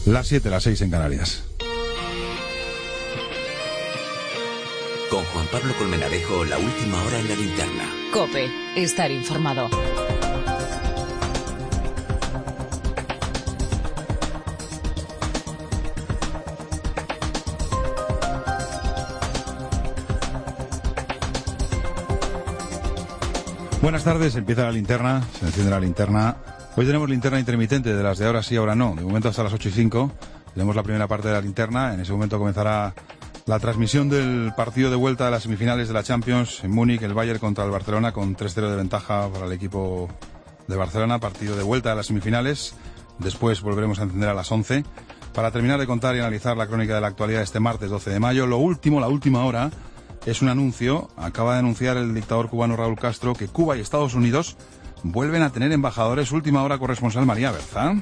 Las 7, las 6 en Canarias. Con Juan Pablo Colmenarejo, la última hora en la linterna. COPE, estar informado. Buenas tardes, empieza la linterna, se enciende la linterna. Hoy tenemos linterna intermitente, de las de ahora sí, ahora no. De momento hasta las 8:05 tenemos la primera parte de la linterna. En ese momento comenzará la transmisión del partido de vuelta de las semifinales de la Champions en Múnich, el Bayern contra el Barcelona, con 3-0 de ventaja para el equipo de Barcelona. Partido de vuelta de las semifinales. Después volveremos a encender a las 11 para terminar de contar y analizar la crónica de la actualidad de este martes 12 de mayo. Lo último, la última hora, es un anuncio. Acaba de anunciar el dictador cubano Raúl Castro que Cuba y Estados Unidos vuelven a tener embajadores. Última hora, corresponsal María Berza.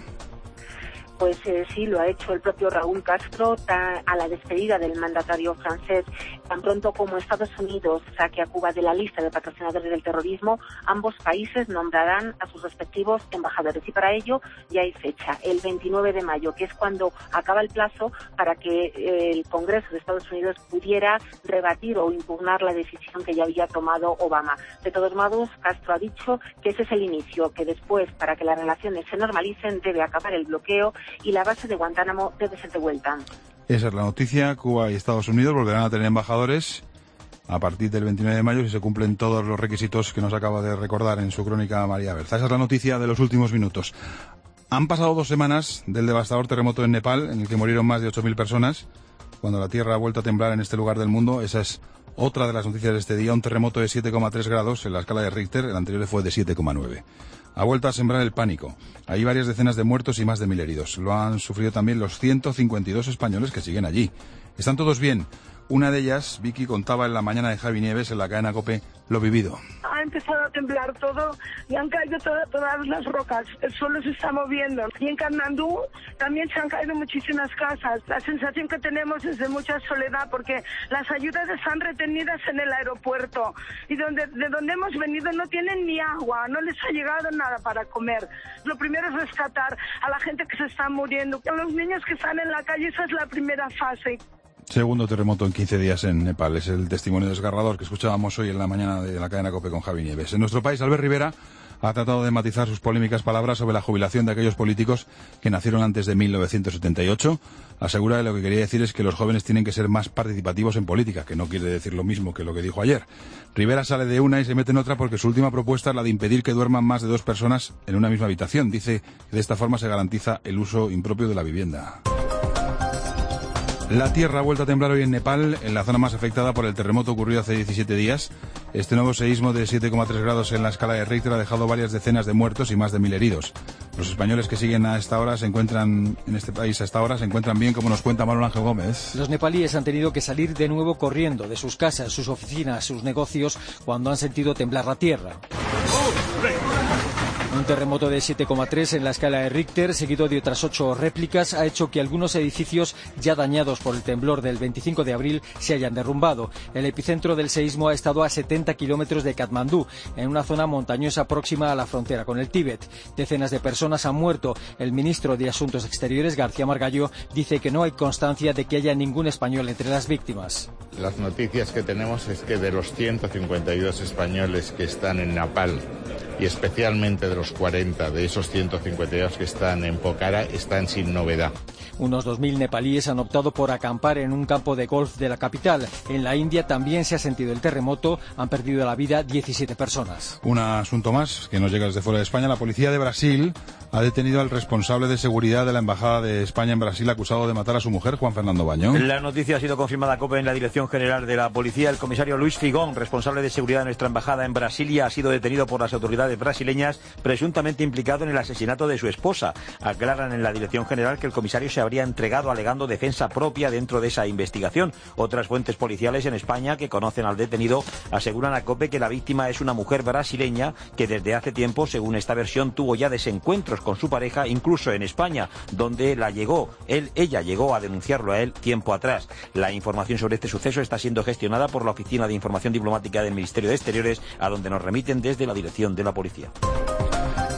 Pues sí, lo ha hecho el propio Raúl Castro a la despedida del mandatario francés. Tan pronto como Estados Unidos saque a Cuba de la lista de patrocinadores del terrorismo, ambos países nombrarán a sus respectivos embajadores. Y para ello ya hay fecha, el 29 de mayo, que es cuando acaba el plazo para que el Congreso de Estados Unidos pudiera rebatir o impugnar la decisión que ya había tomado Obama. De todos modos, Castro ha dicho que ese es el inicio, que después, para que las relaciones se normalicen, debe acabar el bloqueo y la base de Guantánamo debe ser devuelta. Esa es la noticia. Cuba y Estados Unidos volverán a tener embajadores a partir del 29 de mayo si se cumplen todos los requisitos que nos acaba de recordar en su crónica María Berza. Esa es la noticia de los últimos minutos. Han pasado 2 semanas del devastador terremoto en Nepal, en el que murieron más de 8.000 personas, cuando la tierra ha vuelto a temblar en este lugar del mundo. Esa es otra de las noticias de este día. Un terremoto de 7,3 grados en la escala de Richter, el anterior fue de 7,9. Ha vuelto a sembrar el pánico. Hay varias decenas de muertos y más de 1.000 heridos. Lo han sufrido también los 152 españoles que siguen allí. Están todos bien. Una de ellas, Vicky, contaba en la mañana de Javi Nieves en la cadena COPE lo vivido. Ha empezado a temblar todo y han caído todas las rocas. El suelo se está moviendo. Y en Katmandú también se han caído muchísimas casas. La sensación que tenemos es de mucha soledad porque las ayudas están retenidas en el aeropuerto. Y de donde hemos venido no tienen ni agua, no les ha llegado nada para comer. Lo primero es rescatar a la gente que se está muriendo. A los niños que están en la calle, esa es la primera fase. Segundo terremoto en 15 días en Nepal. Es el testimonio desgarrador que escuchábamos hoy en la mañana de la cadena COPE con Javi Nieves. En nuestro país, Albert Rivera ha tratado de matizar sus polémicas palabras sobre la jubilación de aquellos políticos que nacieron antes de 1978. Asegura que lo que quería decir es que los jóvenes tienen que ser más participativos en política, que no quiere decir lo mismo que lo que dijo ayer. Rivera sale de una y se mete en otra porque su última propuesta es la de impedir que duerman más de 2 personas en una misma habitación. Dice que de esta forma se garantiza el uso impropio de la vivienda. La tierra ha vuelto a temblar hoy en Nepal, en la zona más afectada por el terremoto ocurrido hace 17 días. Este nuevo seísmo de 7,3 grados en la escala de Richter ha dejado varias decenas de muertos y más de 1.000 heridos. Los españoles que siguen a esta hora se encuentran en este país se encuentran bien, como nos cuenta Manuel Ángel Gómez. Los nepalíes han tenido que salir de nuevo corriendo de sus casas, sus oficinas, sus negocios, cuando han sentido temblar la tierra. Un terremoto de 7,3 en la escala de Richter, seguido de otras 8 réplicas, ha hecho que algunos edificios ya dañados por el temblor del 25 de abril se hayan derrumbado. El epicentro del seísmo ha estado a 70 kilómetros de Katmandú, en una zona montañosa próxima a la frontera con el Tíbet. Decenas de personas han muerto. El ministro de Asuntos Exteriores, García Margallo, dice que no hay constancia de que haya ningún español entre las víctimas. Las noticias que tenemos es que de los 152 españoles que están en Nepal, y especialmente de los 40 de esos 152 que están en Pokhara, están sin novedad. Unos 2.000 nepalíes han optado por acampar en un campo de golf de la capital. En la India también se ha sentido el terremoto, han perdido la vida 17 personas. Un asunto más que nos llega desde fuera de España. La policía de Brasil ha detenido al responsable de seguridad de la Embajada de España en Brasil, acusado de matar a su mujer, Juan Fernando Baño. La noticia ha sido confirmada, COPE, en la Dirección General de la Policía. El comisario Luis Figón, responsable de seguridad de nuestra embajada en Brasilia, ha sido detenido por las autoridades brasileñas, presuntamente implicado en el asesinato de su esposa. Aclaran en la Dirección General que el comisario se habría entregado alegando defensa propia dentro de esa investigación. Otras fuentes policiales en España que conocen al detenido aseguran a COPE que la víctima es una mujer brasileña que desde hace tiempo, según esta versión, tuvo ya desencuentros con su pareja, incluso en España, donde ella llegó a denunciarlo a él tiempo atrás. La información sobre este suceso está siendo gestionada por la Oficina de Información Diplomática del Ministerio de Exteriores, a donde nos remiten desde la Dirección de la Policía.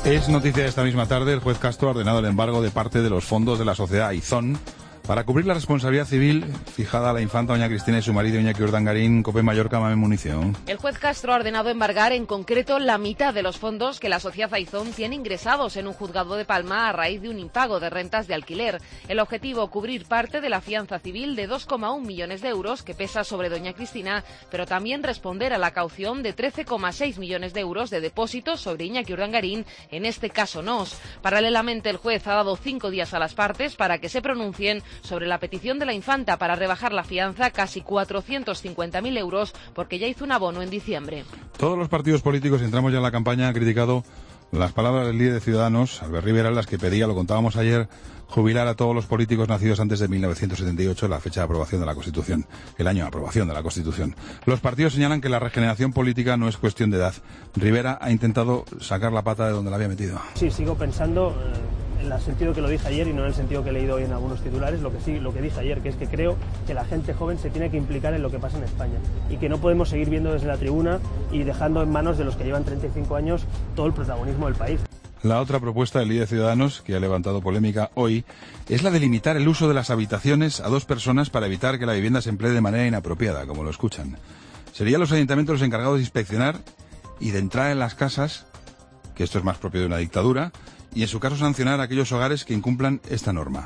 Es noticia de esta misma tarde, el juez Castro ha ordenado el embargo de parte de los fondos de la sociedad Aizón para cubrir la responsabilidad civil fijada a la infanta doña Cristina y su marido Iñaki Urdangarín, Cope Mallorca, Mame Munición. El juez Castro ha ordenado embargar en concreto la mitad de los fondos que la sociedad Aizón tiene ingresados en un juzgado de Palma a raíz de un impago de rentas de alquiler. El objetivo, cubrir parte de la fianza civil de 2,1 millones de euros que pesa sobre doña Cristina, pero también responder a la caución de 13,6 millones de euros de depósitos sobre Iñaki Urdangarín, en este caso NOS. Paralelamente, el juez ha dado 5 días a las partes para que se pronuncien sobre la petición de la infanta para rebajar la fianza casi 450.000 euros porque ya hizo un abono en diciembre. Todos los partidos políticos, y entramos ya en la campaña, han criticado las palabras del líder de Ciudadanos, Albert Rivera, las que pedía, lo contábamos ayer, jubilar a todos los políticos nacidos antes de 1978, la fecha de aprobación de la Constitución, el año de aprobación de la Constitución. Los partidos señalan que la regeneración política no es cuestión de edad. Rivera ha intentado sacar la pata de donde la había metido. Sí, sigo pensando en el sentido que lo dije ayer y no en el sentido que he leído hoy en algunos titulares, lo que dije ayer, que es que creo que la gente joven se tiene que implicar en lo que pasa en España y que no podemos seguir viendo desde la tribuna y dejando en manos de los que llevan 35 años todo el protagonismo del país. La otra propuesta del líder de Ciudadanos, que ha levantado polémica hoy, es la de limitar el uso de las habitaciones a 2 personas para evitar que la vivienda se emplee de manera inapropiada, como lo escuchan. Serían los ayuntamientos los encargados de inspeccionar y de entrar en las casas, que esto es más propio de una dictadura, y en su caso sancionar a aquellos hogares que incumplan esta norma.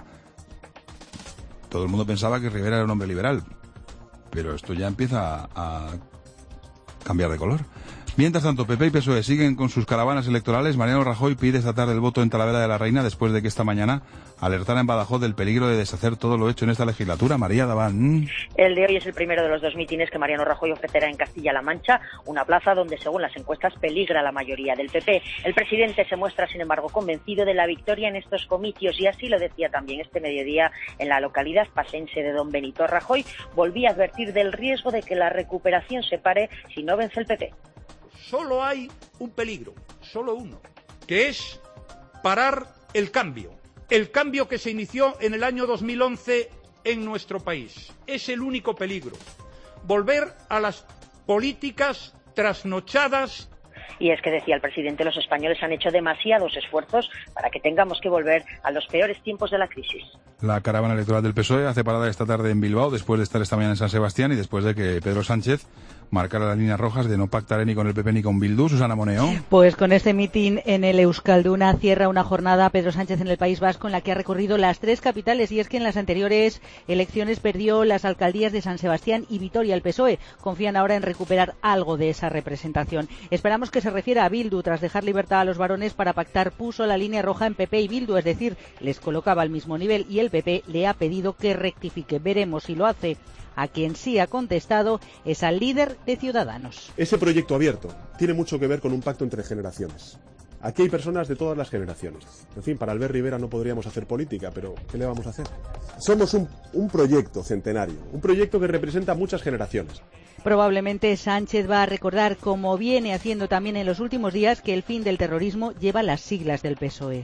Todo el mundo pensaba que Rivera era un hombre liberal, pero esto ya empieza a cambiar de color. Mientras tanto, PP y PSOE siguen con sus caravanas electorales. Mariano Rajoy pide esta tarde el voto en Talavera de la Reina después de que esta mañana alertara en Badajoz del peligro de deshacer todo lo hecho en esta legislatura. María Daván. El de hoy es el primero de los 2 mítines que Mariano Rajoy ofrecerá en Castilla-La Mancha, una plaza donde, según las encuestas, peligra la mayoría del PP. El presidente se muestra, sin embargo, convencido de la victoria en estos comicios y así lo decía también este mediodía en la localidad pasense de Don Benito. Rajoy volvía a advertir del riesgo de que la recuperación se pare si no vence el PP. Solo hay un peligro, solo uno, que es parar el cambio que se inició en el año 2011 en nuestro país. Es el único peligro. Volver a las políticas trasnochadas. Y es que, decía el presidente, los españoles han hecho demasiados esfuerzos para que tengamos que volver a los peores tiempos de la crisis. La caravana electoral del PSOE hace parada esta tarde en Bilbao, después de estar esta mañana en San Sebastián y después de que Pedro Sánchez marcara las líneas rojas de no pactar ni con el PP ni con Bildu. Susana Moneo. Pues con este mitin en el Euskalduna cierra una jornada Pedro Sánchez en el País Vasco en la que ha recorrido las 3 capitales, y es que en las anteriores elecciones perdió las alcaldías de San Sebastián y Vitoria. El PSOE confían ahora en recuperar algo de esa representación. Esperamos que se refiera a Bildu. Tras dejar libertad a los varones para pactar, puso la línea roja en PP y Bildu, es decir, les colocaba al mismo nivel, y el PP le ha pedido que rectifique. Veremos si lo hace. A quien sí ha contestado es al líder de Ciudadanos. Ese proyecto abierto tiene mucho que ver con un pacto entre generaciones. Aquí hay personas de todas las generaciones. En fin, para Albert Rivera no podríamos hacer política, pero ¿qué le vamos a hacer? Somos un proyecto centenario, un proyecto que representa a muchas generaciones. Probablemente Sánchez va a recordar, como viene haciendo también en los últimos días, que el fin del terrorismo lleva las siglas del PSOE.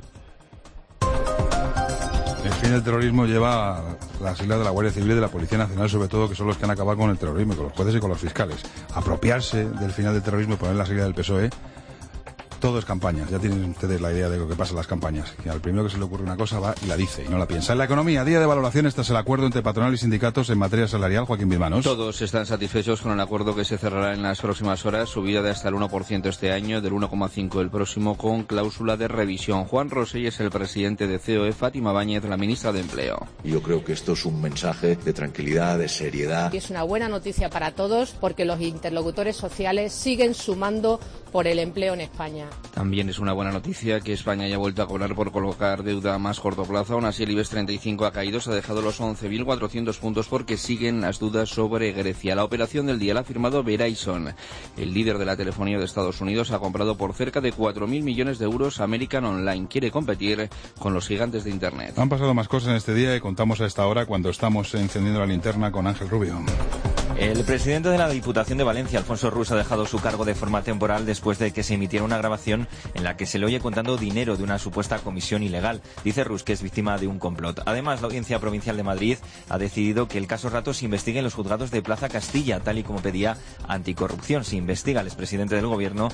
El fin del terrorismo lleva las siglas de la Guardia Civil y de la Policía Nacional, sobre todo, que son los que han acabado con el terrorismo, con los jueces y con los fiscales. Apropiarse del final del terrorismo y poner la sigla del PSOE, todo es campaña. Ya tienen ustedes la idea de lo que pasa en las campañas. Que al primero que se le ocurre una cosa va y la dice y no la piensa. En la economía, día de valoraciones tras el acuerdo entre patronal y sindicatos en materia salarial. Joaquín Bilmanos. Todos están satisfechos con el acuerdo que se cerrará en las próximas horas, subida de hasta el 1% este año, del 1,5% el próximo, con cláusula de revisión. Juan Rosell es el presidente de COE, Fátima Báñez, la ministra de Empleo. Yo creo que esto es un mensaje de tranquilidad, de seriedad. Y es una buena noticia para todos porque los interlocutores sociales siguen sumando por el empleo en España. También es una buena noticia que España haya vuelto a cobrar por colocar deuda a más corto plazo. Aún así, el IBEX 35 ha caído, se ha dejado los 11.400 puntos porque siguen las dudas sobre Grecia. La operación del día la ha firmado Verizon. El líder de la telefonía de Estados Unidos ha comprado por cerca de 4.000 millones de euros American Online. Quiere competir con los gigantes de Internet. Han pasado más cosas en este día y contamos a esta hora cuando estamos encendiendo la linterna con Ángel Rubio. El presidente de la Diputación de Valencia, Alfonso Rus, ha dejado su cargo de forma temporal después de que se emitiera una grabación en la que se le oye contando dinero de una supuesta comisión ilegal. Dice Rus que es víctima de un complot. Además, la Audiencia Provincial de Madrid ha decidido que el caso Rato se investigue en los juzgados de Plaza Castilla, tal y como pedía Anticorrupción. Se investiga al expresidente del Gobierno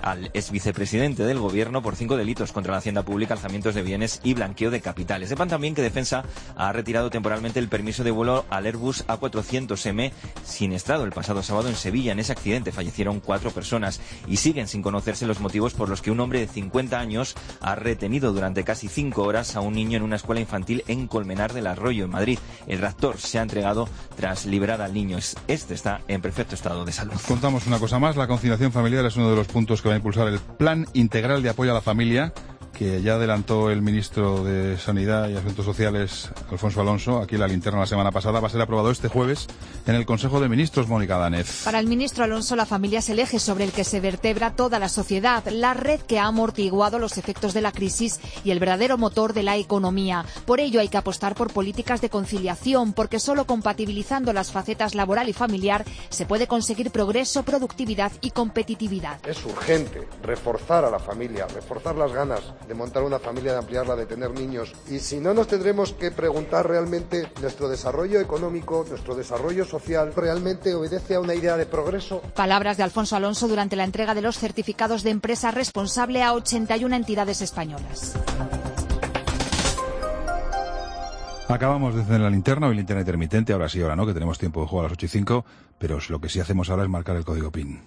al ex vicepresidente del gobierno por 5 delitos contra la hacienda pública, alzamientos de bienes y blanqueo de capitales. Sepan también que Defensa ha retirado temporalmente el permiso de vuelo al Airbus A400M siniestrado el pasado sábado en Sevilla. En ese accidente fallecieron 4 personas y siguen sin conocerse los motivos por los que un hombre de 50 años ha retenido durante casi 5 horas a un niño en una escuela infantil en Colmenar del Arroyo, en Madrid. El raptor se ha entregado tras liberar al niño. Este está en perfecto estado de salud. Contamos una cosa más. La conciliación familiar es uno de los puntos que va a impulsar el Plan Integral de Apoyo a la Familia, que ya adelantó el ministro de Sanidad y Asuntos Sociales, Alfonso Alonso, aquí en la linterna la semana pasada. Va a ser aprobado este jueves en el Consejo de Ministros, Mónica Danez. Para el ministro Alonso, la familia es el eje sobre el que se vertebra toda la sociedad, la red que ha amortiguado los efectos de la crisis y el verdadero motor de la economía. Por ello hay que apostar por políticas de conciliación, porque solo compatibilizando las facetas laboral y familiar se puede conseguir progreso, productividad y competitividad. Es urgente reforzar a la familia, reforzar las ganas de montar una familia, de ampliarla, de tener niños. Y si no, nos tendremos que preguntar realmente, ¿nuestro desarrollo económico, nuestro desarrollo social realmente obedece a una idea de progreso? Palabras de Alfonso Alonso durante la entrega de los certificados de empresa responsable a 81 entidades españolas. Acabamos de encender la linterna, hoy linterna intermitente, ahora sí, ahora no, que tenemos tiempo de juego a las 8:05, pero lo que sí hacemos ahora es marcar el código PIN.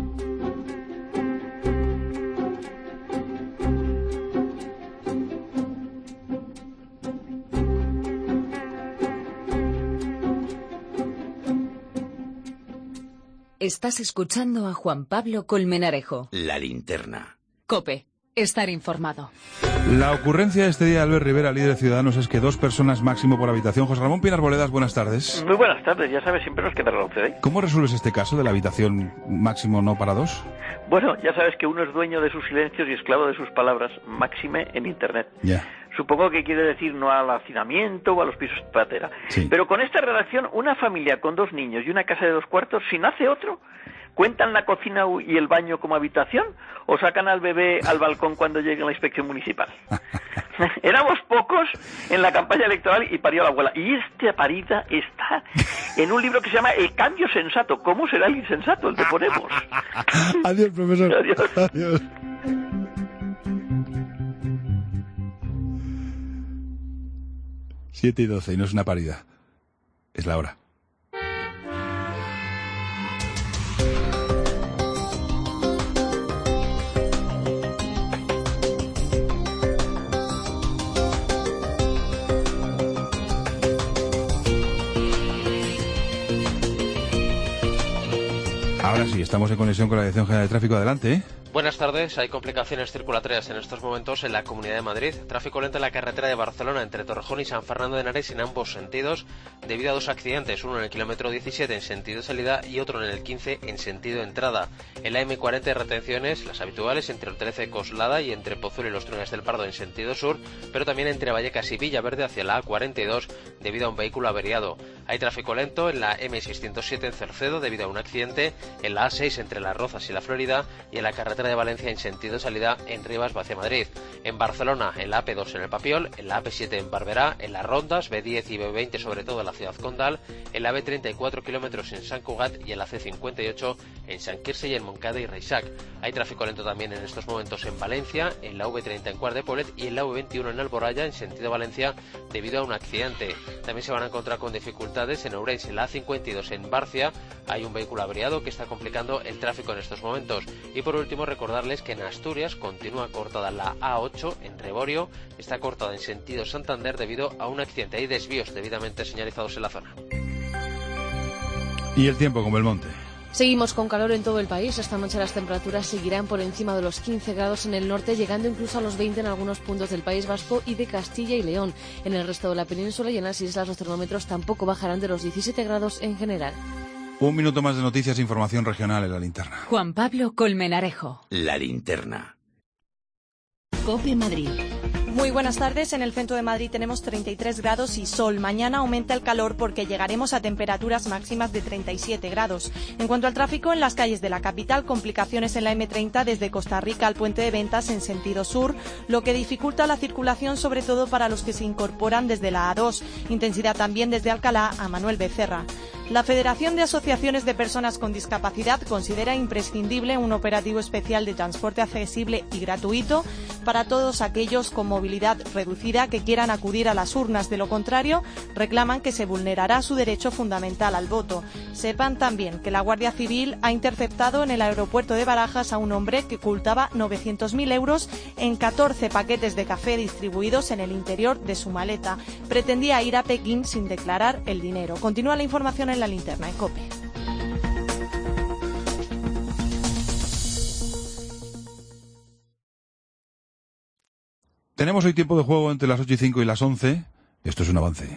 Estás escuchando a Juan Pablo Colmenarejo. La linterna. COPE. Estar informado. La ocurrencia de este día de Albert Rivera, líder de Ciudadanos, es que 2 personas máximo por habitación. José Ramón Pinar Boledas, buenas tardes. Muy buenas tardes, ya sabes, siempre nos queda la opción, ¿eh? ¿Cómo resuelves este caso de la habitación máximo no para 2? Bueno, ya sabes que uno es dueño de sus silencios y esclavo de sus palabras, máxime en Internet. Ya. Supongo que quiere decir no al hacinamiento o a los pisos patera. Sí. Pero con esta redacción, una familia con 2 niños y una casa de 2 cuartos, si no hace otro, ¿cuentan la cocina y el baño como habitación o sacan al bebé al balcón cuando llegue la inspección municipal? Éramos pocos en la campaña electoral y parió la abuela. Y esta parida está en un libro que se llama El cambio sensato. ¿Cómo será el insensato, el que ponemos? Adiós, profesor. Adiós. Adiós. Siete y 12, y no es una parida. Es la hora. Ahora sí, estamos en conexión con la Dirección General de Tráfico. Adelante, ¿eh? Buenas tardes. Hay complicaciones circulatorias en estos momentos en la Comunidad de Madrid. Tráfico lento en la carretera de Barcelona entre Torrejón y San Fernando de Henares en ambos sentidos debido a 2 accidentes, uno en el kilómetro 17 en sentido salida y otro en el 15 en sentido entrada. En la M40 retenciones, las habituales entre Hortaleza y Coslada y entre Pozuelo y los Túneles del Pardo en sentido sur, pero también entre Vallecas y Villaverde hacia la A42 debido a un vehículo averiado. Hay tráfico lento en la M607 en Cercedo debido a un accidente, en la A6 entre Las Rozas y la Florida y en la carretera de Valencia en sentido salida en Rivas hacia Madrid. En Barcelona, en la AP2 en el Papiol, en la AP7 en Barberá, en las rondas B10 y B20 sobre todo en la ciudad condal, en la B34 kilómetros en Sant Cugat y en la C58 en Sant Quirze y en Montcada y Reixac. Hay tráfico lento también en estos momentos en Valencia, en la V30 en Quart de Poblet y en la V21 en Alboraya en sentido Valencia debido a un accidente. También se van a encontrar con dificultades en Ourense, en la A52 en Barcia. Hay un vehículo averiado que está complicando el tráfico en estos momentos. Y por último recordarles que en Asturias continúa cortada la A8 en Reborio, está cortada en sentido Santander debido a un accidente. Hay desvíos debidamente señalizados en la zona. Y el tiempo como el monte. Seguimos con calor en todo el país. Esta noche las temperaturas seguirán por encima de los 15 grados en el norte, llegando incluso a los 20 en algunos puntos del País Vasco y de Castilla y León. En el resto de la península y en las islas los termómetros tampoco bajarán de los 17 grados en general. Un minuto más de noticias e información regional en la linterna. Juan Pablo Colmenarejo. La linterna. COPE Madrid. Muy buenas tardes. En el centro de Madrid tenemos 33 grados y sol. Mañana aumenta el calor porque llegaremos a temperaturas máximas de 37 grados. En cuanto al tráfico, en las calles de la capital, complicaciones en la M30 desde Costa Rica al Puente de Ventas en sentido sur, lo que dificulta la circulación sobre todo para los que se incorporan desde la A2. Intensidad también desde Alcalá a Manuel Becerra. La Federación de Asociaciones de Personas con Discapacidad considera imprescindible un operativo especial de transporte accesible y gratuito para todos aquellos con movilidad reducida que quieran acudir a las urnas. De lo contrario, reclaman que se vulnerará su derecho fundamental al voto. Sepan también que la Guardia Civil ha interceptado en el aeropuerto de Barajas a un hombre que ocultaba 900.000 euros en 14 paquetes de café distribuidos en el interior de su maleta. Pretendía ir a Pekín sin declarar el dinero. Continúa la información en la linterna en COPE. Tenemos hoy tiempo de juego entre las 8 y 5 y las 11. Esto es un avance.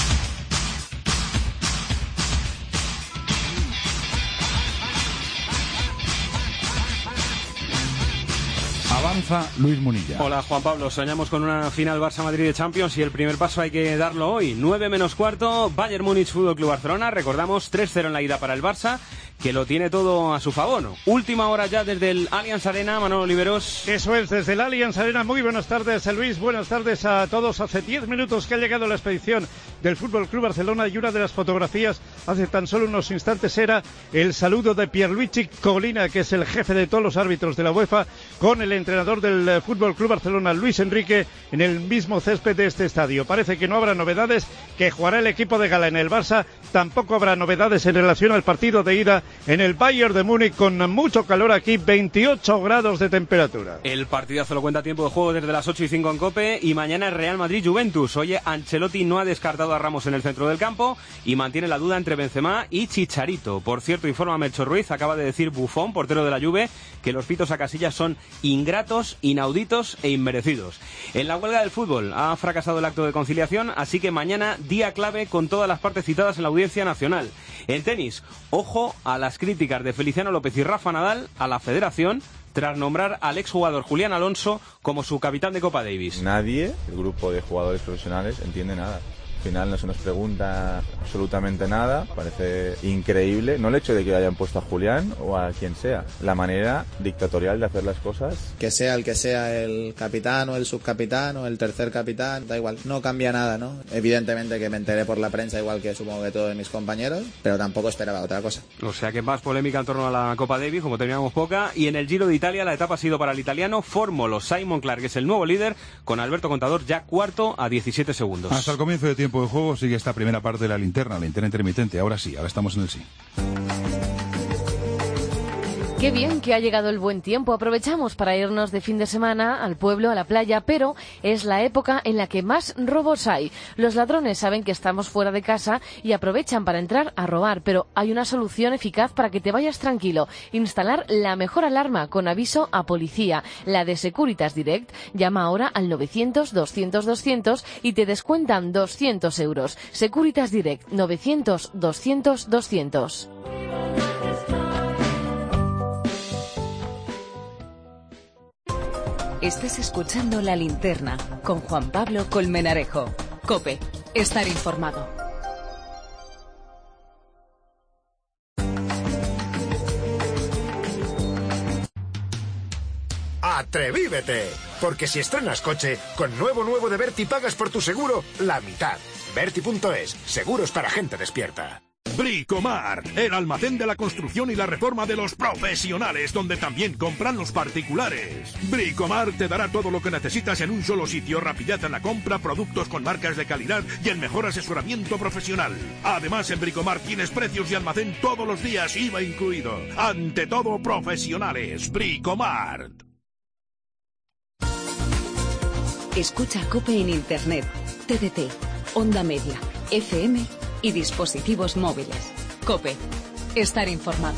Avanza Luis Munilla. Hola Juan Pablo, soñamos con una final Barça-Madrid de Champions y el primer paso hay que darlo hoy. 9 menos cuarto, Bayern Múnich Fútbol Club Barcelona. Recordamos 3-0 en la ida para el Barça, que lo tiene todo a su favor. Última hora ya desde el Allianz Arena, Manolo Oliveros. Eso es, desde el Allianz Arena. Muy buenas tardes, Luis. Buenas tardes a todos. Hace 10 minutos que ha llegado la expedición del Fútbol Club Barcelona y una de las fotografías hace tan solo unos instantes era el saludo de Pierluigi Collina, que es el jefe de todos los árbitros de la UEFA, con el entrenador del Fútbol Club Barcelona, Luis Enrique, en el mismo césped de este estadio. Parece que no habrá novedades, que jugará el equipo de gala en el Barça. Tampoco habrá novedades en relación al partido de ida en el Bayern de Múnich, con mucho calor aquí, 28 grados de temperatura. El partidazo lo cuenta tiempo de juego desde las 8 y 5 en COPE, y mañana es Real Madrid-Juventus. Oye, Ancelotti no ha descartado a Ramos en el centro del campo y mantiene la duda entre Benzema y Chicharito. Por cierto, informa Melchor Ruiz, acaba de decir Buffon, portero de la Juve, que los pitos a Casillas son ingratos, inauditos e inmerecidos. En la huelga del fútbol ha fracasado el acto de conciliación, así que mañana día clave con todas las partes citadas en la Audiencia Nacional. En tenis, ojo a las críticas de Feliciano López y Rafa Nadal a la Federación tras nombrar al exjugador Julián Alonso como su capitán de Copa Davis. Nadie, el grupo de jugadores profesionales, entiende nada. Al final no se nos pregunta absolutamente nada, parece increíble, no el hecho de que hayan puesto a Julián o a quien sea, la manera dictatorial de hacer las cosas. Que sea el capitán o el subcapitán o el tercer capitán, da igual, no cambia nada, ¿no? Evidentemente que me enteré por la prensa, igual que supongo que todos mis compañeros, pero tampoco esperaba otra cosa. O sea que más polémica en torno a la Copa Davis, como teníamos poca, y en el Giro de Italia la etapa ha sido para el italiano Formolo. Simon Clark es el nuevo líder, con Alberto Contador ya cuarto a 17 segundos. Hasta el comienzo de tiempo de juego sigue esta primera parte de la linterna intermitente. Ahora sí, ahora estamos en el sí. Qué bien que ha llegado el buen tiempo. Aprovechamos para irnos de fin de semana al pueblo, a la playa, pero es la época en la que más robos hay. Los ladrones saben que estamos fuera de casa y aprovechan para entrar a robar, pero hay una solución eficaz para que te vayas tranquilo. Instalar la mejor alarma con aviso a policía, la de Securitas Direct. Llama ahora al 900-200-200 y te descuentan 200 euros. Securitas Direct, 900-200-200. Estás escuchando La Linterna con Juan Pablo Colmenarejo. COPE, estar informado. ¡Atrevívete! Porque si estrenas coche, con nuevo de Berti pagas por tu seguro la mitad. Berti.es, seguros para gente despierta. Bricomar, el almacén de la construcción y la reforma de los profesionales, donde también compran los particulares. Bricomar te dará todo lo que necesitas en un solo sitio, rapidez en la compra, productos con marcas de calidad y el mejor asesoramiento profesional. Además, en Bricomar tienes precios y almacén todos los días, IVA incluido. Ante todo, profesionales. Bricomar. Escucha COPE en Internet, TDT, Onda Media, FM y dispositivos móviles. COPE, estar informado.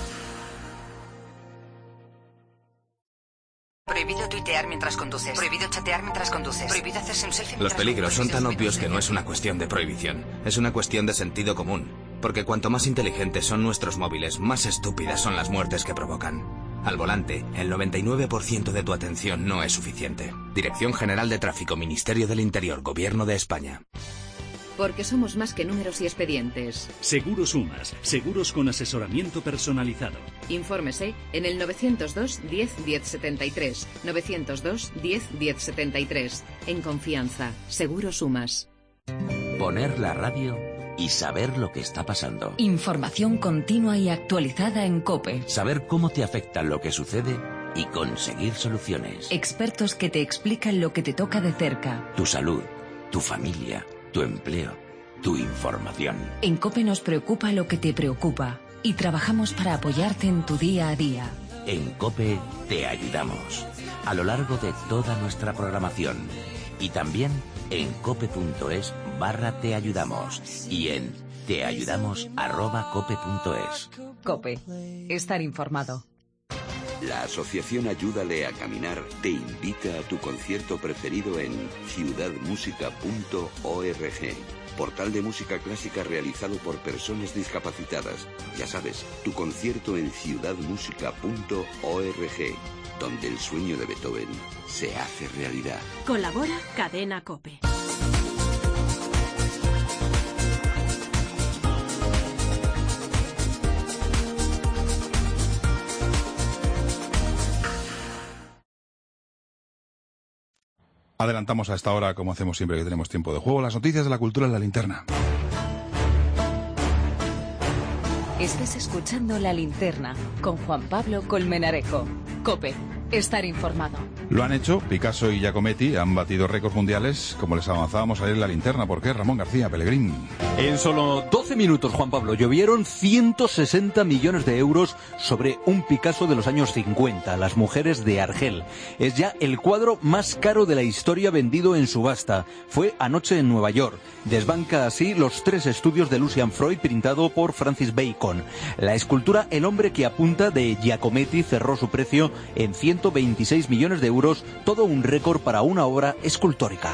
Prohibido tuitear mientras conduces. Prohibido chatear mientras conduces. Prohibido hacerse un selfie. Los peligros son tan obvios que no es una cuestión de prohibición. Es una cuestión de sentido común. Porque cuanto más inteligentes son nuestros móviles, más estúpidas son las muertes que provocan. Al volante, el 99% de tu atención no es suficiente. Dirección General de Tráfico, Ministerio del Interior, Gobierno de España. Porque somos más que números y expedientes. Seguros Sumas, seguros con asesoramiento personalizado. Infórmese en el 902 10 10 73. 902 10 10 73. En confianza, Seguros Sumas. Poner la radio y saber lo que está pasando. Información continua y actualizada en COPE. Saber cómo te afecta lo que sucede y conseguir soluciones. Expertos que te explican lo que te toca de cerca. Tu salud, tu familia, tu empleo, tu información. En COPE nos preocupa lo que te preocupa y trabajamos para apoyarte en tu día a día. En COPE te ayudamos a lo largo de toda nuestra programación y también en cope.es/teayudamos y en teayudamos@cope.es. COPE. Estar informado. La asociación Ayúdale a Caminar te invita a tu concierto preferido en ciudadmusica.org, portal de música clásica realizado por personas discapacitadas. Ya sabes, tu concierto en ciudadmusica.org, donde el sueño de Beethoven se hace realidad. Colabora Cadena COPE. Adelantamos a esta hora, como hacemos siempre que tenemos tiempo de juego, las noticias de la cultura en la linterna. Estás escuchando La Linterna con Juan Pablo Colmenarejo. COPE. Estar informado. Lo han hecho, Picasso y Giacometti han batido récords mundiales, como les avanzábamos ayer en La Linterna. ¿Por qué? Ramón García Pellegrín. En solo 12 minutos, Juan Pablo, llovieron 160 millones de euros sobre un Picasso de los años 50, Las mujeres de Argel. Es ya el cuadro más caro de la historia vendido en subasta. Fue anoche en Nueva York. Desbanca así los 3 estudios de Lucian Freud, pintado por Francis Bacon. La escultura El hombre que apunta de Giacometti cerró su precio en 126 millones de euros, todo un récord para una obra escultórica.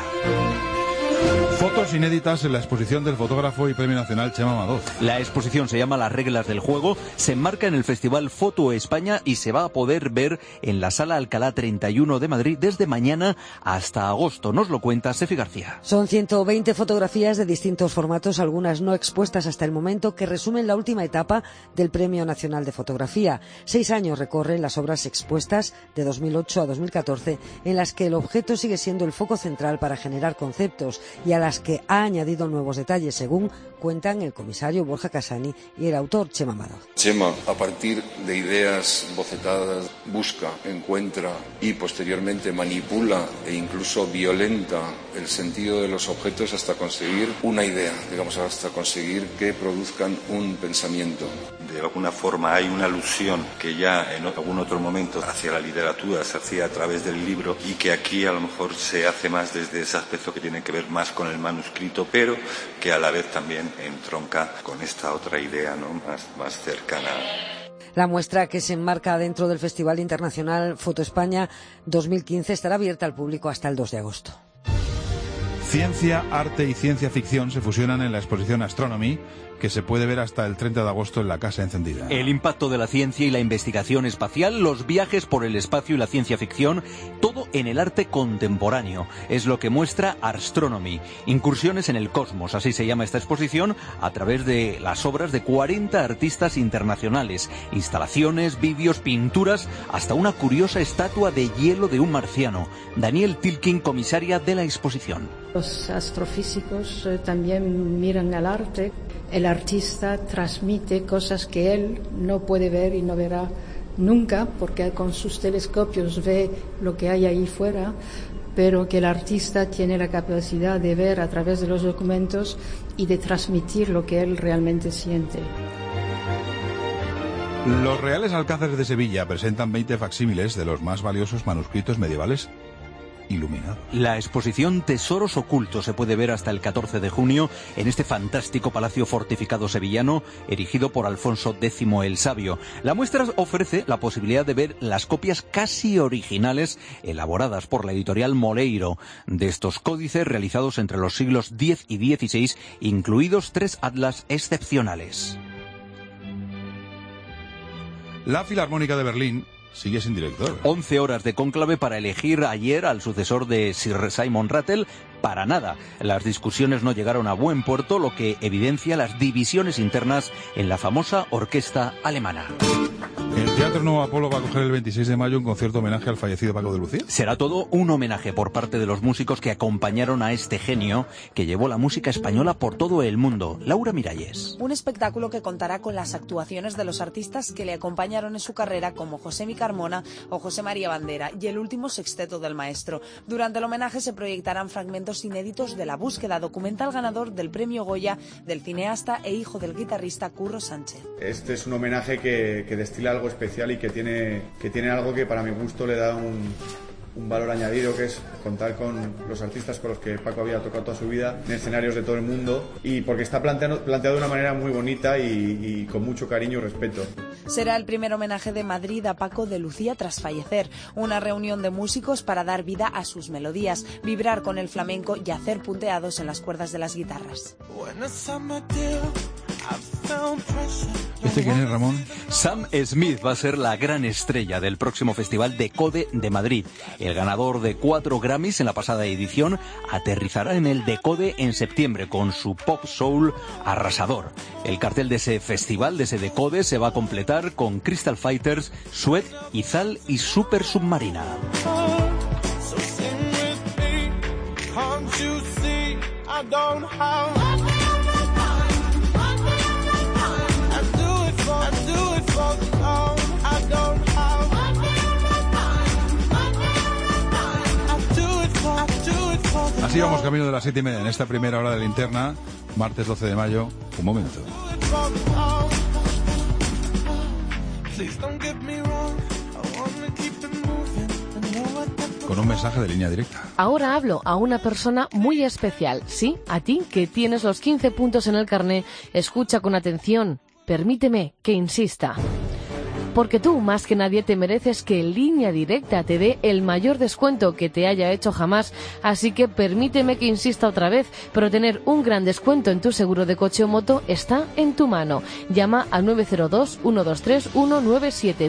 Fotos inéditas en la exposición del fotógrafo y Premio Nacional Chema Madoz. La exposición se llama Las reglas del juego, se enmarca en el Festival Foto España y se va a poder ver en la Sala Alcalá 31 de Madrid desde mañana hasta agosto. Nos lo cuenta Sefi García. Son 120 fotografías de distintos formatos, algunas no expuestas hasta el momento, que resumen la última etapa del Premio Nacional de Fotografía. 6 años recorren las obras expuestas de 2008 a 2014, en las que el objeto sigue siendo el foco central para generar conceptos y a las que ha añadido nuevos detalles, según cuentan el comisario Borja Casani y el autor Chema Madoz. Chema, a partir de ideas bocetadas, busca, encuentra y posteriormente manipula e incluso violenta el sentido de los objetos hasta conseguir una idea, digamos, hasta conseguir que produzcan un pensamiento. De alguna forma hay una alusión que ya en algún otro momento hacia la literatura se hacía a través del libro y que aquí a lo mejor se hace más desde ese aspecto que tiene que ver más con el manuscrito, pero que a la vez también entronca con esta otra idea, ¿no?, más cercana. La muestra, que se enmarca dentro del Festival Internacional Foto España 2015, estará abierta al público hasta el 2 de agosto. Ciencia, arte y ciencia ficción se fusionan en la exposición Astronomy, que se puede ver hasta el 30 de agosto en la Casa Encendida. El impacto de la ciencia y la investigación espacial, los viajes por el espacio y la ciencia ficción, todo en el arte contemporáneo. Es lo que muestra Astronomy. Incursiones en el cosmos, así se llama esta exposición, a través de las obras de 40 artistas internacionales. Instalaciones, vídeos, pinturas, hasta una curiosa estatua de hielo de un marciano. Daniel Tilkin, comisaria de la exposición. Los astrofísicos también miran al arte. El artista transmite cosas que él no puede ver y no verá nunca, porque con sus telescopios ve lo que hay ahí fuera, pero que el artista tiene la capacidad de ver a través de los documentos y de transmitir lo que él realmente siente. Los Reales Alcázares de Sevilla presentan 20 facsímiles de los más valiosos manuscritos medievales iluminados. La exposición Tesoros Ocultos se puede ver hasta el 14 de junio en este fantástico palacio fortificado sevillano erigido por Alfonso X el Sabio. La muestra ofrece la posibilidad de ver las copias casi originales elaboradas por la editorial Moleiro de estos códices realizados entre los siglos X y XVI, incluidos 3 atlas excepcionales. La Filarmónica de Berlín sigue sin director. 11 horas de cónclave para elegir ayer al sucesor de Sir Simon Rattle. Para nada. Las discusiones no llegaron a buen puerto, lo que evidencia las divisiones internas en la famosa orquesta alemana. El Teatro Nuevo Apolo va a acoger el 26 de mayo un concierto homenaje al fallecido Paco de Lucía. Será todo un homenaje por parte de los músicos que acompañaron a este genio que llevó la música española por todo el mundo. Laura Miralles. Un espectáculo que contará con las actuaciones de los artistas que le acompañaron en su carrera, como Josemi Carmona o José María Bandera, y el último sexteto del maestro. Durante el homenaje se proyectarán fragmentos inéditos de La Búsqueda, documental ganador del premio Goya del cineasta e hijo del guitarrista Curro Sánchez. Este es un homenaje que destila algo especial y que tiene algo que para mi gusto le da un valor añadido, que es contar con los artistas con los que Paco había tocado toda su vida en escenarios de todo el mundo, y porque está planteado de una manera muy bonita y con mucho cariño y respeto. Será el primer homenaje de Madrid a Paco de Lucía tras fallecer, una reunión de músicos para dar vida a sus melodías, vibrar con el flamenco y hacer punteados en las cuerdas de las guitarras. ¿Este quién es, Ramón? Sam Smith va a ser la gran estrella del próximo Festival Decode de Madrid. El ganador de 4 Grammys en la pasada edición aterrizará en el Decode en septiembre con su pop soul arrasador. El cartel de ese festival, de ese Decode, se va a completar con Crystal Fighters, Sweat, Izal y Super Submarina. Así vamos camino de las 7:30 en esta primera hora de Linterna, martes 12 de mayo. Un momento. Con un mensaje de Línea Directa. Ahora hablo a una persona muy especial. Sí, a ti que tienes los 15 puntos en el carné. Escucha con atención. Permíteme que insista. Porque tú, más que nadie, te mereces que Línea Directa te dé el mayor descuento que te haya hecho jamás. Así que permíteme que insista otra vez, pero tener un gran descuento en tu seguro de coche o moto está en tu mano. Llama al 902-123-197,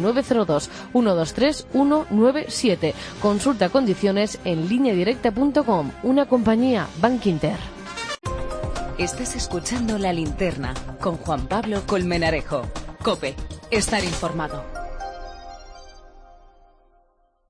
902-123-197. Consulta condiciones en lineadirecta.com, una compañía Bankinter. Estás escuchando La Linterna con Juan Pablo Colmenarejo. COPE. Estar informado.